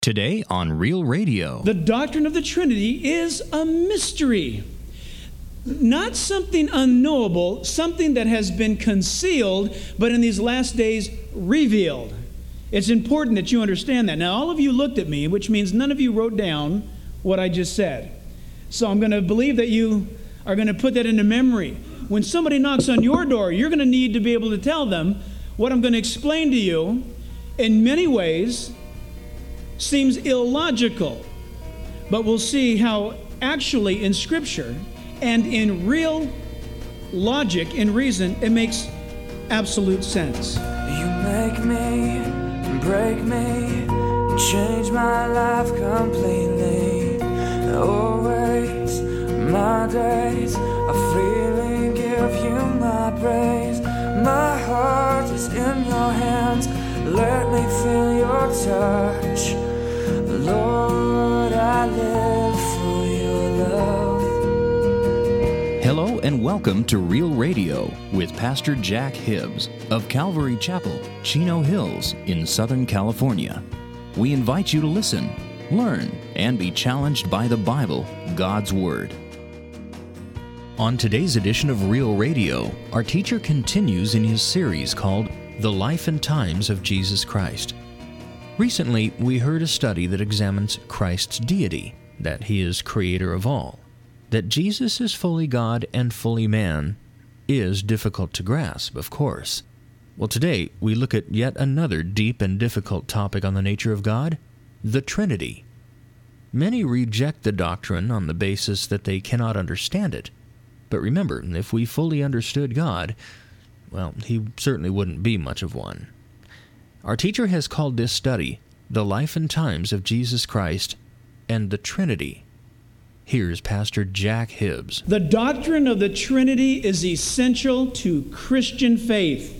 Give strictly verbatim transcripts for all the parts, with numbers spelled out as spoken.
Today on Real Radio. The doctrine of the Trinity is a mystery. Not something unknowable, something that has been concealed, but in these last days revealed. It's important that you understand that. Now, all of you looked at me, which means none of you wrote down what I just said. So I'm going to believe that you are going to put that into memory. When somebody knocks on your door, you're going to need to be able to tell them what I'm going to explain to you in many ways seems illogical, but we'll see how actually in Scripture and in real logic and reason it makes absolute sense. You make me, break me, change my life completely. Always my days I freely give you my praise. My heart is in your hands, let me feel your touch. Lord, I live for your love. Hello and welcome to Real Radio with Pastor Jack Hibbs of Calvary Chapel, Chino Hills in Southern California. We invite you to listen, learn, and be challenged by the Bible, God's Word. On today's edition of Real Radio, our teacher continues in his series called The Life and Times of Jesus Christ. Recently, we heard a study that examines Christ's deity, that he is creator of all. That Jesus is fully God and fully man is difficult to grasp, of course. Well, today we look at yet another deep and difficult topic on the nature of God, the Trinity. Many reject the doctrine on the basis that they cannot understand it. But remember, if we fully understood God, well, he certainly wouldn't be much of one. Our teacher has called this study The Life and Times of Jesus Christ and the Trinity. Here's Pastor Jack Hibbs. The doctrine of the Trinity is essential to Christian faith.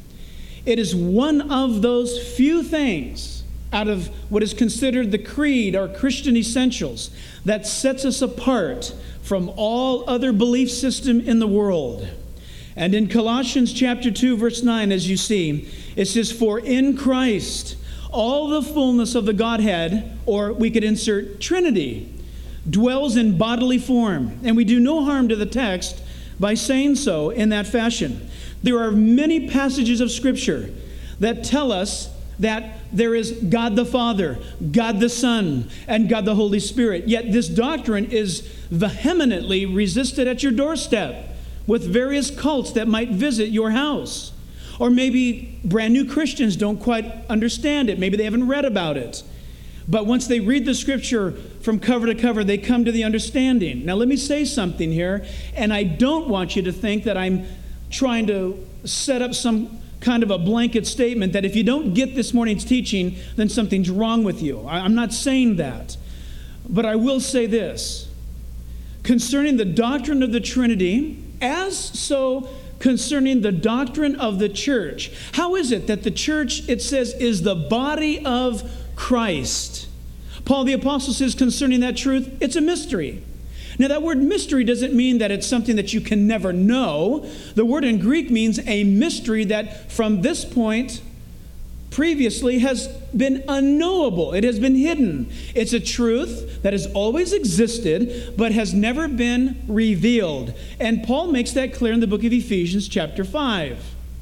It is one of those few things out of what is considered the creed or Christian essentials that sets us apart from all other belief system in the world. And in Colossians chapter two, verse nine, as you see, it says, "For in Christ all the fullness of the Godhead," or we could insert Trinity, "dwells in bodily form." And we do no harm to the text by saying so in that fashion. There are many passages of Scripture that tell us that there is God the Father, God the Son, and God the Holy Spirit. Yet this doctrine is vehemently resisted at your doorstep with various cults that might visit your house. Or maybe brand new Christians don't quite understand it. Maybe they haven't read about it. But once they read the Scripture from cover to cover, they come to the understanding. Now let me say something here, and I don't want you to think that I'm trying to set up some kind of a blanket statement that if you don't get this morning's teaching, then something's wrong with you. I'm not saying that. But I will say this. Concerning the doctrine of the Trinity, as so concerning the doctrine of the church. How is it that the church, it says, is the body of Christ? Paul the Apostle says concerning that truth, it's a mystery. Now that word mystery doesn't mean that it's something that you can never know. The word in Greek means a mystery that from this point previously has been unknowable. It has been hidden. It's a truth that has always existed but has never been revealed. And Paul makes that clear in the book of Ephesians chapter five.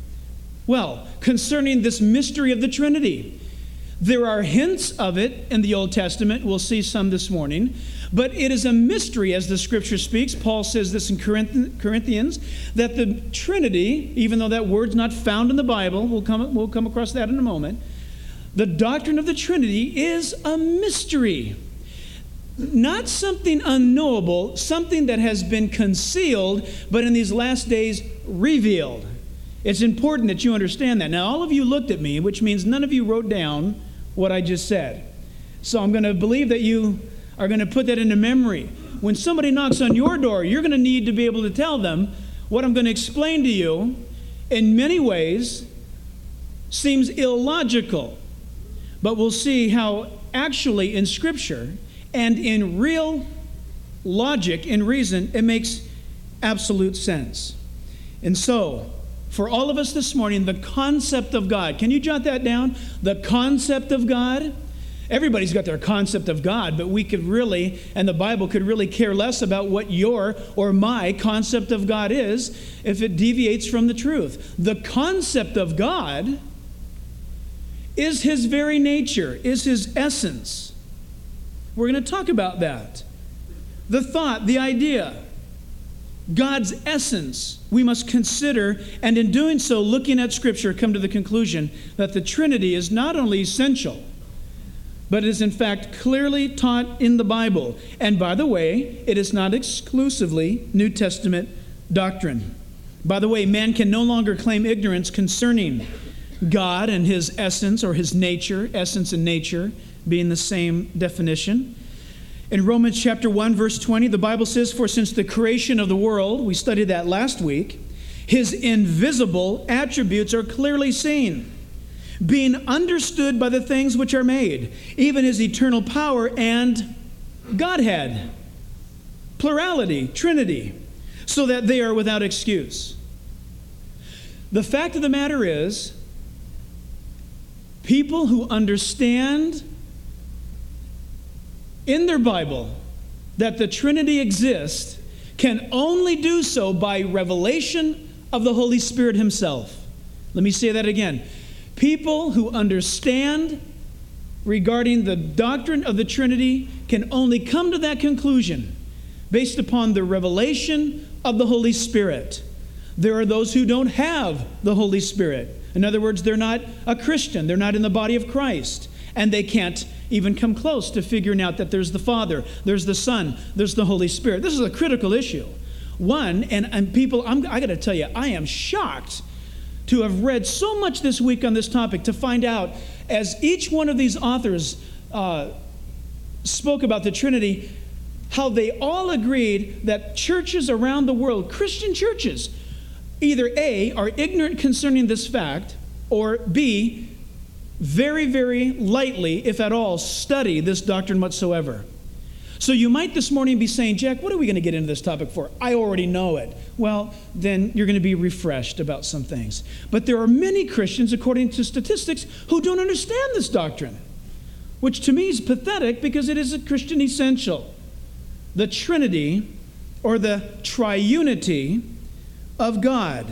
Well, concerning this mystery of the Trinity, there are hints of it in the Old Testament. We'll see some this morning. But it is a mystery as the Scripture speaks. Paul says this in Corinthians, that the Trinity, even though that word's not found in the Bible, we'll come, we'll come across that in a moment, the doctrine of the Trinity is a mystery. Not something unknowable, something that has been concealed, but in these last days revealed. It's important that you understand that. Now, all of you looked at me, which means none of you wrote down what I just said. So I'm going to believe that you are going to put that into memory. When somebody knocks on your door, you're going to need to be able to tell them what I'm going to explain to you in many ways seems illogical. But we'll see how actually in Scripture and in real logic and reason it makes absolute sense. And so, for all of us this morning, the concept of God. Can you jot that down? The concept of God. Everybody's got their concept of God, but we could really, and the Bible could really care less about what your or my concept of God is if it deviates from the truth. The concept of God is his very nature, is his essence. We're going to talk about that. The thought, the idea, God's essence, we must consider, and in doing so, looking at Scripture, come to the conclusion that the Trinity is not only essential, but is in fact clearly taught in the Bible. And by the way, it is not exclusively New Testament doctrine. By the way, man can no longer claim ignorance concerning God and his essence or his nature, essence and nature being the same definition. In Romans chapter one, verse twenty, the Bible says, "For since the creation of the world," we studied that last week, "his invisible attributes are clearly seen, being understood by the things which are made, even his eternal power and Godhead," plurality, Trinity, "so that they are without excuse." The fact of the matter is, people who understand in their Bible that the Trinity exists can only do so by revelation of the Holy Spirit himself. Let me say that again. People who understand regarding the doctrine of the Trinity can only come to that conclusion based upon the revelation of the Holy Spirit. There are those who don't have the Holy Spirit. In other words, they're not a Christian. They're not in the body of Christ. And they can't even come close to figuring out that there's the Father, there's the Son, there's the Holy Spirit. This is a critical issue. One, and, and people, I'm, I got to tell you, I am shocked to have read so much this week on this topic to find out, as each one of these authors uh, spoke about the Trinity, how they all agreed that churches around the world, Christian churches, either A, are ignorant concerning this fact, or B, very, very lightly, if at all, study this doctrine whatsoever. So you might this morning be saying, "Jack, what are we going to get into this topic for? I already know it." Well, then you're going to be refreshed about some things. But there are many Christians, according to statistics, who don't understand this doctrine, which to me is pathetic because it is a Christian essential. The Trinity, or the triunity of God.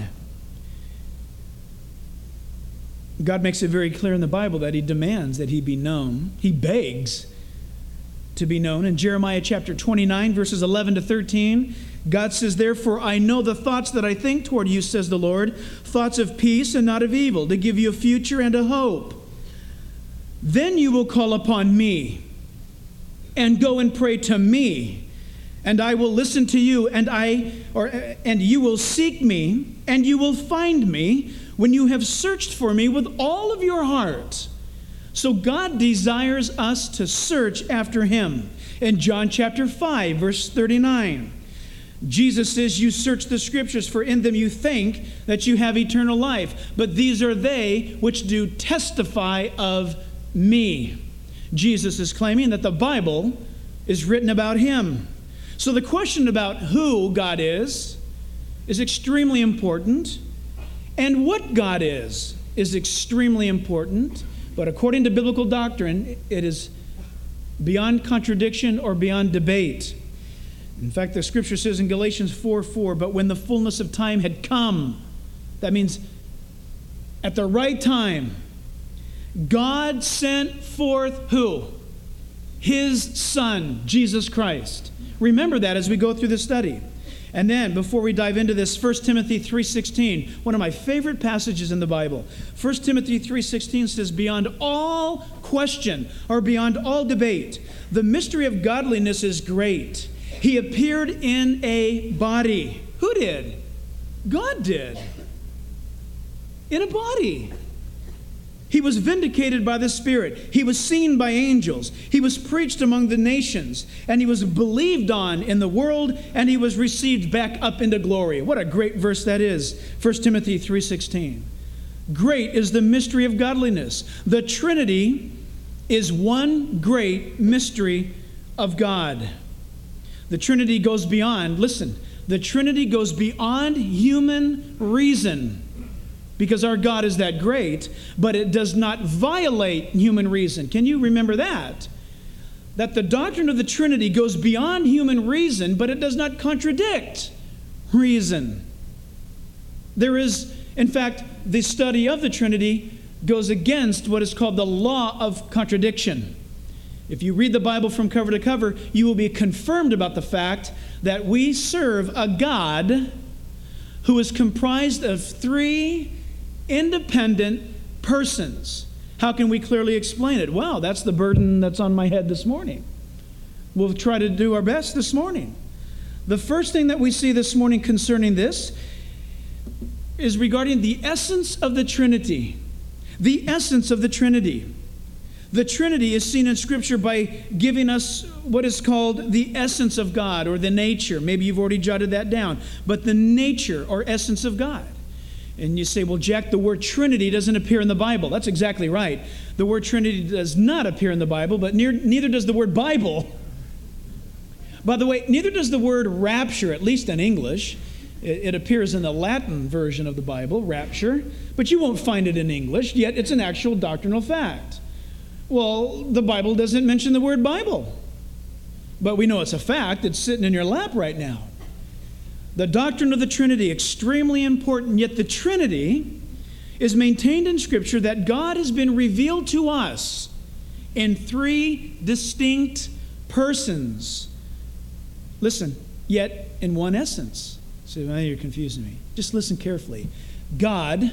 God makes it very clear in the Bible that he demands that he be known. He begs to be known. In Jeremiah chapter twenty-nine, verses eleven to thirteen, God says, "Therefore I know the thoughts that I think toward you, says the Lord, thoughts of peace and not of evil, to give you a future and a hope. Then you will call upon me and go and pray to me, and I will listen to you, and I or and you will seek me, and you will find me when you have searched for me with all of your heart." So God desires us to search after him. In John chapter five, verse thirty-nine, Jesus says, "You search the scriptures, for in them you think that you have eternal life. But these are they which do testify of me." Jesus is claiming that the Bible is written about him. So the question about who God is is extremely important. And what God is is extremely important. But according to biblical doctrine, it is beyond contradiction or beyond debate. In fact, the scripture says in Galatians four four, "But when the fullness of time had come," that means at the right time, "God sent forth" who? His Son, Jesus Christ. Remember that as we go through this study. And then, before we dive into this, First Timothy three sixteen, one of my favorite passages in the Bible. First Timothy three sixteen says, "Beyond all question, or beyond all debate, the mystery of godliness is great. He appeared in a body." Who did? God did. In a body. He was vindicated by the Spirit. He was seen by angels. He was preached among the nations. And he was believed on in the world. And he was received back up into glory. What a great verse that is. First Timothy three sixteen. Great is the mystery of godliness. The Trinity is one great mystery of God. The Trinity goes beyond, listen, the Trinity goes beyond human reason. because our God is that great, but it does not violate human reason. Can you remember that? That the doctrine of the Trinity goes beyond human reason, but it does not contradict reason. There is, in fact, the study of the Trinity goes against what is called the law of contradiction. If you read the Bible from cover to cover, you will be confirmed about the fact that we serve a God who is comprised of three independent persons. How can we clearly explain it? Well, that's the burden that's on my head this morning. We'll try to do our best this morning. The first thing that we see this morning concerning this is regarding the essence of the Trinity. The essence of the Trinity. The Trinity is seen in Scripture by giving us what is called the essence of God, or the nature. Maybe you've already jotted that down. But the nature or essence of God. And you say, well, Jack, the word Trinity doesn't appear in the Bible. That's exactly right. The word Trinity does not appear in the Bible, but near, neither does the word Bible. By the way, neither does the word rapture, at least in English. It, it appears in the Latin version of the Bible, rapture, but you won't find it in English, yet it's an actual doctrinal fact. Well, the Bible doesn't mention the word Bible, but we know it's a fact. It's sitting in your lap right now. The doctrine of the Trinity, extremely important, yet the Trinity is maintained in Scripture that God has been revealed to us in three distinct persons. Listen, yet in one essence. So now you're confusing me. Just listen carefully. God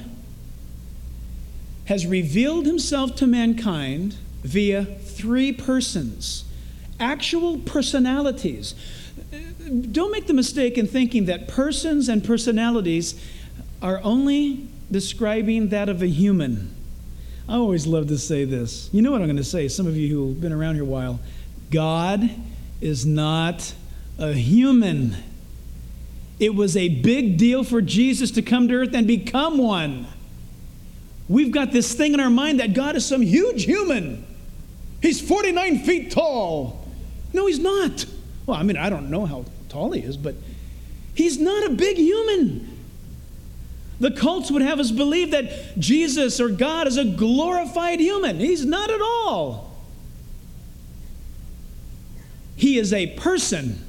has revealed himself to mankind via three persons, actual personalities. Don't make the mistake in thinking that persons and personalities are only describing that of a human. I always love to say this. You know what I'm going to say, some of you who have been around here a while. God is not a human. It was a big deal for Jesus to come to earth and become one. We've got this thing in our mind that God is some huge human. He's forty-nine feet tall. No, he's not. Well, I mean, I don't know how tall he is, but he's not a big human. The cults would have us believe that Jesus or God is a glorified human. He's not at all. He is a person.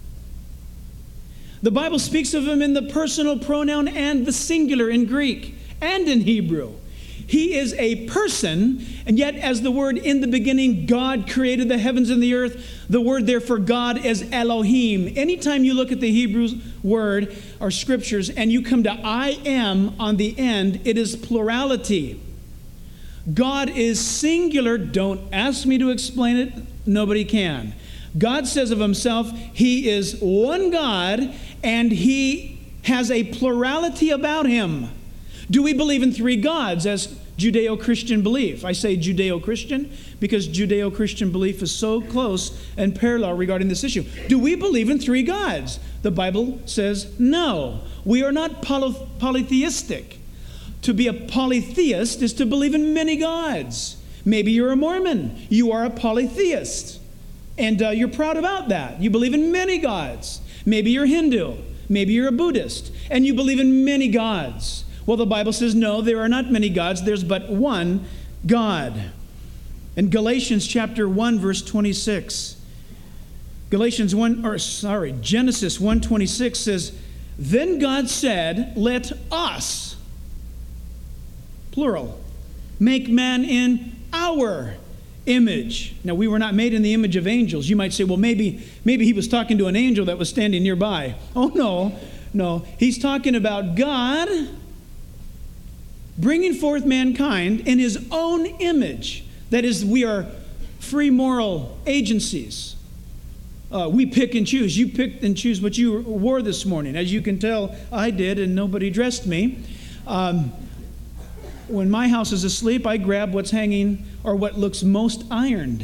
The Bible speaks of him in the personal pronoun and the singular in Greek and in Hebrew. He is a person, and yet as the word in the beginning, God created the heavens and the earth, the word there for God is Elohim. Anytime you look at the Hebrew word or scriptures and you come to I am on the end, it is plurality. God is singular. Don't ask me to explain it. Nobody can. God says of himself, he is one God, and he has a plurality about him. Do we believe in three gods as Judeo-Christian belief? I say Judeo-Christian because Judeo-Christian belief is so close and parallel regarding this issue. Do we believe in three gods? The Bible says no. We are not poly- polytheistic. To be a polytheist is to believe in many gods. Maybe you're a Mormon. You are a polytheist. And uh, you're proud about that. You believe in many gods. Maybe you're Hindu. Maybe you're a Buddhist. And you believe in many gods. Well, the Bible says, no, there are not many gods. There's but one God. In Galatians chapter one, verse twenty-six, Galatians one, or sorry, Genesis one twenty-six says, then God said, let us, plural, make man in our image. Now, we were not made in the image of angels. You might say, well, maybe, maybe he was talking to an angel that was standing nearby. Oh, no, no. He's talking about God bringing forth mankind in his own image. That is, we are free moral agencies. Uh, we pick and choose. You picked and choose what you wore this morning. As you can tell, I did, and nobody dressed me. Um, when my house is asleep, I grab what's hanging or what looks most ironed.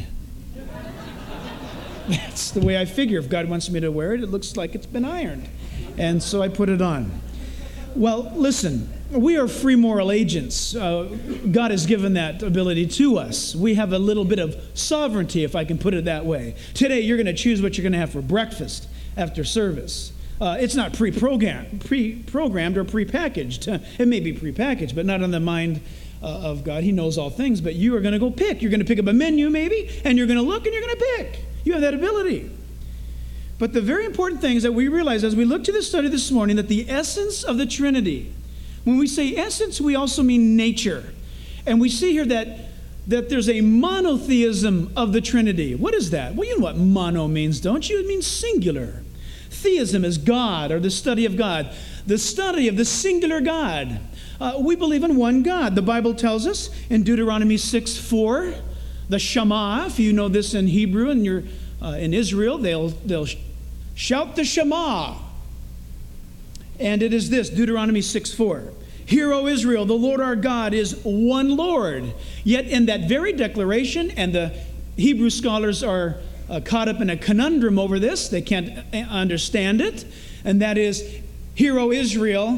That's the way I figure. If God wants me to wear it, it looks like it's been ironed. And so I put it on. Well, listen. We are free moral agents. Uh, God has given that ability to us. We have a little bit of sovereignty, if I can put it that way. Today, you're going to choose what you're going to have for breakfast after service. Uh, it's not pre-programmed, pre-programmed or prepackaged. It may be prepackaged, but not on the mind uh, of God. He knows all things, but you are going to go pick. You're going to pick up a menu maybe, and you're going to look and you're going to pick. You have that ability. But the very important thing is that we realize as we look to this study this morning that the essence of the Trinity, when we say essence, we also mean nature. And we see here that, that there's a monotheism of the Trinity. What is that? Well, you know what mono means, don't you? It means singular. Theism is God, or the study of God. The study of the singular God. Uh, we believe in one God. The Bible tells us in Deuteronomy six four, the Shema, if you know this in Hebrew and you're uh, in Israel, they'll, they'll shout the Shema. And it is this, Deuteronomy six four. Hear, O Israel, the Lord our God is one Lord. Yet in that very declaration, and the Hebrew scholars are uh, caught up in a conundrum over this. They can't understand it. And that is, Hear, O Israel,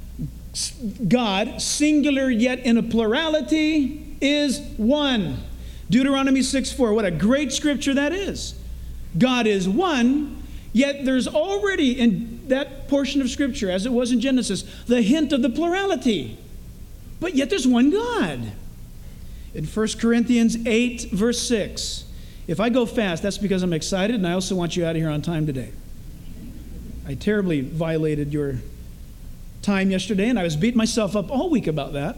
God, singular yet in a plurality, is one. Deuteronomy six four. What a great scripture that is. God is one, yet there's already in that portion of Scripture, as it was in Genesis, the hint of the plurality. But yet there's one God. In First Corinthians eight, verse six. If I go fast, that's because I'm excited, and I also want you out of here on time today. I terribly violated your time yesterday, and I was beating myself up all week about that.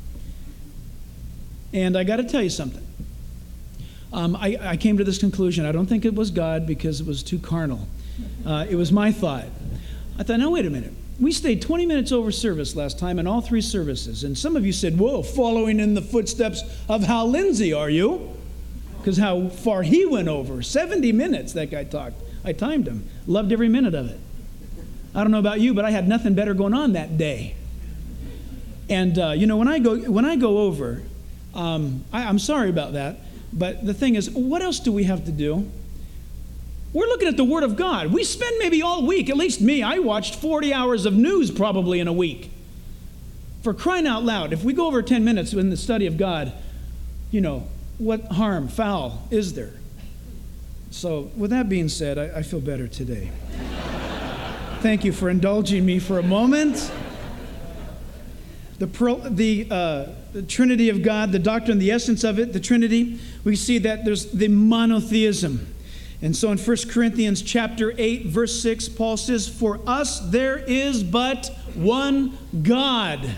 And I got to tell you something. Um, I, I came to this conclusion. I don't think it was God because it was too carnal. Uh, it was my thought. I thought, now wait a minute. We stayed twenty minutes over service last time in all three services. And some of you said, whoa, following in the footsteps of Hal Lindsey, are you? Because how far he went over. seventy minutes that guy talked. I timed him. Loved every minute of it. I don't know about you, but I had nothing better going on that day. And, uh, you know, when I go, when I go over, um, I, I'm sorry about that. But the thing is, what else do we have to do? We're looking at the Word of God. We spend maybe all week, at least me, I watched forty hours of news probably in a week. For crying out loud, if we go over ten minutes in the study of God, you know, what harm, foul is there? So with that being said, I, I feel better today. Thank you for indulging me for a moment. The, pro, the, uh, the Trinity of God, the doctrine, the essence of it, the Trinity, we see that there's the monotheism. And so in First Corinthians chapter eight, verse six, Paul says, for us there is but one God,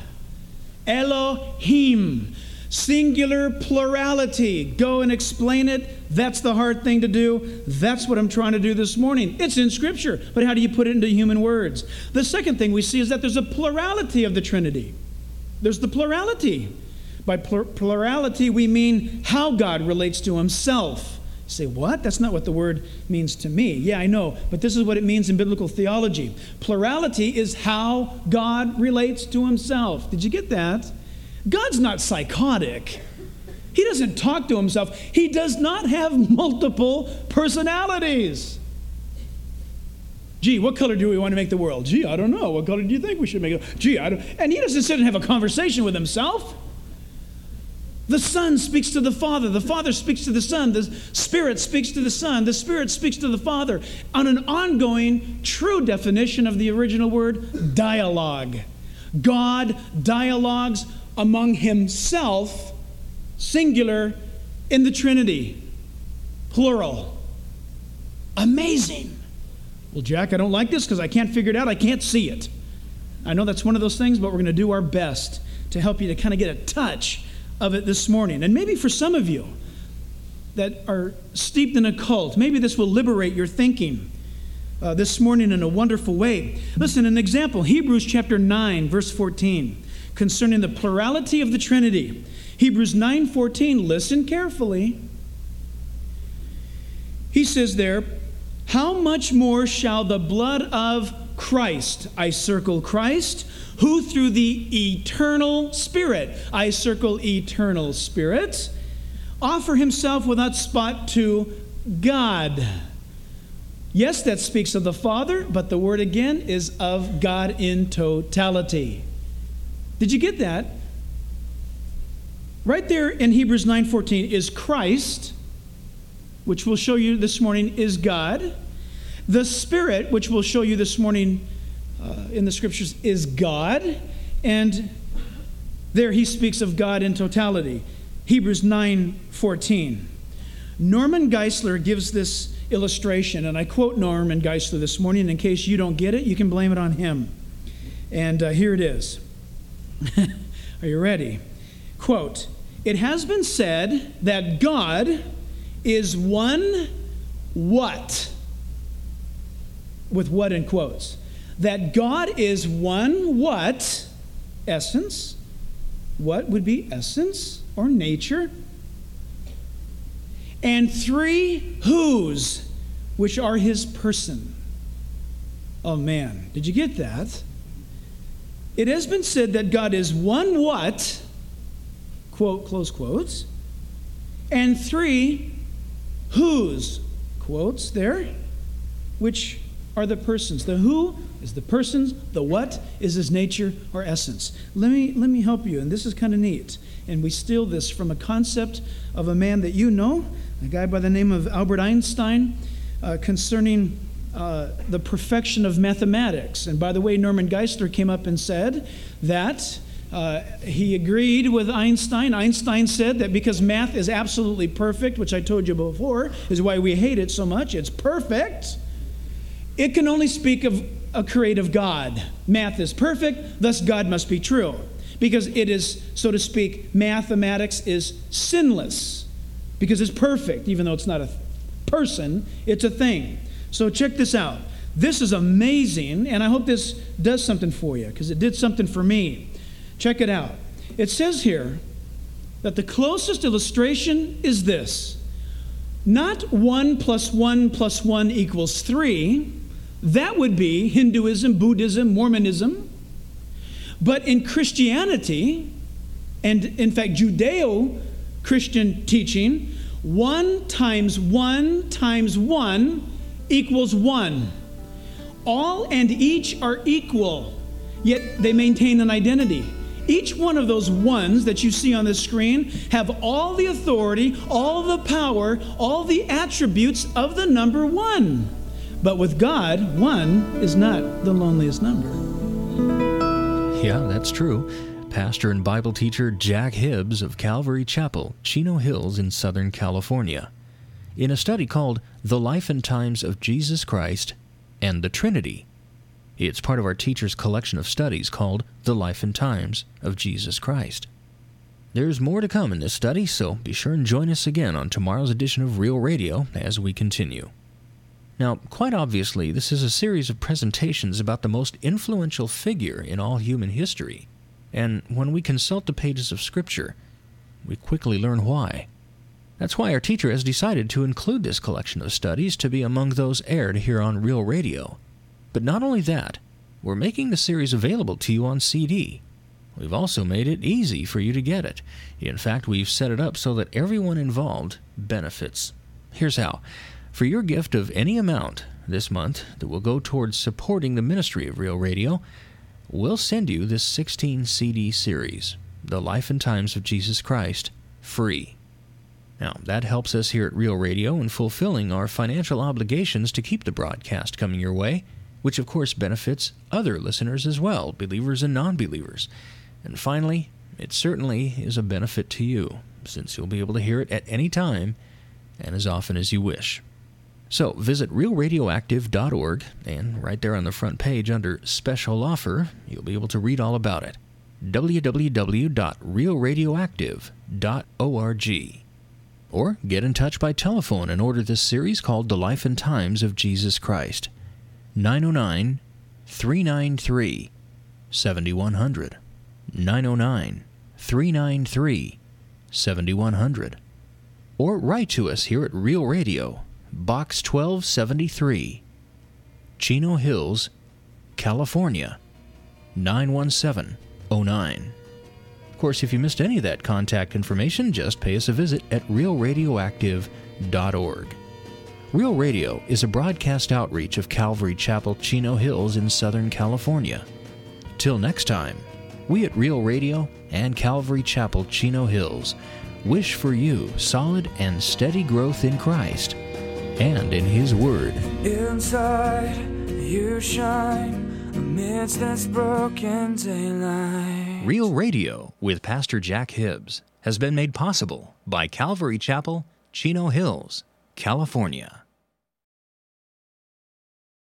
Elohim, singular plurality. Go and explain it. That's the hard thing to do. That's what I'm trying to do this morning. It's in Scripture, but how do you put it into human words? The second thing we see is that there's a plurality of the Trinity. There's the plurality. By plur- plurality, we mean how God relates to himself. You say, what? That's not what the word means to me. Yeah, I know, but this is what it means in biblical theology. Plurality is how God relates to himself. Did you get that? God's not psychotic. He doesn't talk to himself. He does not have multiple personalities. Gee, what color do we want to make the world? Gee, I don't know. What color do you think we should make it? Gee, I don't. And he doesn't sit and have a conversation with himself. The Son speaks to the Father. The Father speaks to the Son. The Spirit speaks to the Son. The Spirit speaks to the Father. On an ongoing, true definition of the original word, dialogue. God dialogues among himself, singular, in the Trinity, plural. Amazing. Well, Jack, I don't like this because I can't figure it out. I can't see it. I know that's one of those things, but we're going to do our best to help you to kind of get a touch of it this morning. And maybe for some of you that are steeped in a cult, maybe this will liberate your thinking uh, this morning in a wonderful way. Listen, an example, Hebrews chapter nine, verse fourteen, concerning the plurality of the Trinity. Hebrews nine fourteen, listen carefully. He says there, how much more shall the blood of Christ, I circle Christ, who through the eternal Spirit, I circle eternal Spirit, offer himself without spot to God. Yes, that speaks of the Father, but the word again is of God in totality. Did you get that? Right there in Hebrews nine fourteen is Christ, which we'll show you this morning is God. The Spirit, which we'll show you this morning uh, in the Scriptures, is God, and there he speaks of God in totality. Hebrews nine fourteen. Norman Geisler gives this illustration, and I quote Norman Geisler this morning. In case you don't get it, you can blame it on him. And uh, here it is. Are you ready? Quote, "It has been said that God is one what?" With what in quotes. That God is one what? Essence. What would be essence or nature? And three whose, which are his person. Oh man, did you get that? It has been said that God is one what, quote, close quotes, and three whose, quotes there, which are the persons. The who is the persons, the what is his nature or essence. Let me, let me help you, and this is kind of neat. And we steal this from a concept of a man that you know, a guy by the name of Albert Einstein, uh, concerning uh, the perfection of mathematics. And by the way, Norman Geisler came up and said that uh, he agreed with Einstein. Einstein said that because math is absolutely perfect, which I told you before, is why we hate it so much. It's perfect. It can only speak of a creative God. Math is perfect, thus God must be true. Because it is, so to speak, mathematics is sinless. Because it's perfect, even though it's not a person, it's a thing. So check this out. This is amazing, and I hope this does something for you, because it did something for me. Check it out. It says here that the closest illustration is this. Not one plus one plus one equals three. That would be Hinduism, Buddhism, Mormonism. But in Christianity, and in fact Judeo-Christian teaching, one times one times one equals one. All and each are equal, yet they maintain an identity. Each one of those ones that you see on the screen have all the authority, all the power, all the attributes of the number one. But with God, one is not the loneliest number. Yeah, that's true. Pastor and Bible teacher Jack Hibbs of Calvary Chapel, Chino Hills in Southern California. In a study called The Life and Times of Jesus Christ and the Trinity. It's part of our teacher's collection of studies called The Life and Times of Jesus Christ. There's more to come in this study, so be sure and join us again on tomorrow's edition of Real Radio as we continue. Now, quite obviously, this is a series of presentations about the most influential figure in all human history. And when we consult the pages of Scripture, we quickly learn why. That's why our teacher has decided to include this collection of studies to be among those aired here on Real Radio. But not only that, we're making the series available to you on C D. We've also made it easy for you to get it. In fact, we've set it up so that everyone involved benefits. Here's how. For your gift of any amount this month that will go towards supporting the ministry of Real Radio, we'll send you this sixteen C D series, The Life and Times of Jesus Christ, free. Now, that helps us here at Real Radio in fulfilling our financial obligations to keep the broadcast coming your way, which of course benefits other listeners as well, believers and non-believers. And finally, it certainly is a benefit to you, since you'll be able to hear it at any time and as often as you wish. So visit real radioactive dot org, and right there on the front page under Special Offer, you'll be able to read all about it. w w w dot real radioactive dot org. Or get in touch by telephone and order this series called The Life and Times of Jesus Christ. nine oh nine, three nine three, seven one zero zero. nine oh nine, three nine three, seven one zero zero. Or write to us here at Real Radio, Box twelve seventy-three, Chino Hills, California, nine one seven oh nine. Of course, if you missed any of that contact information, just pay us a visit at real radioactive dot org. Real Radio is a broadcast outreach of Calvary Chapel, Chino Hills in Southern California. Till next time, we at Real Radio and Calvary Chapel, Chino Hills wish for you solid and steady growth in Christ and in His Word. Inside you shine amidst this broken daylight. Real Radio with Pastor Jack Hibbs has been made possible by Calvary Chapel, Chino Hills, California.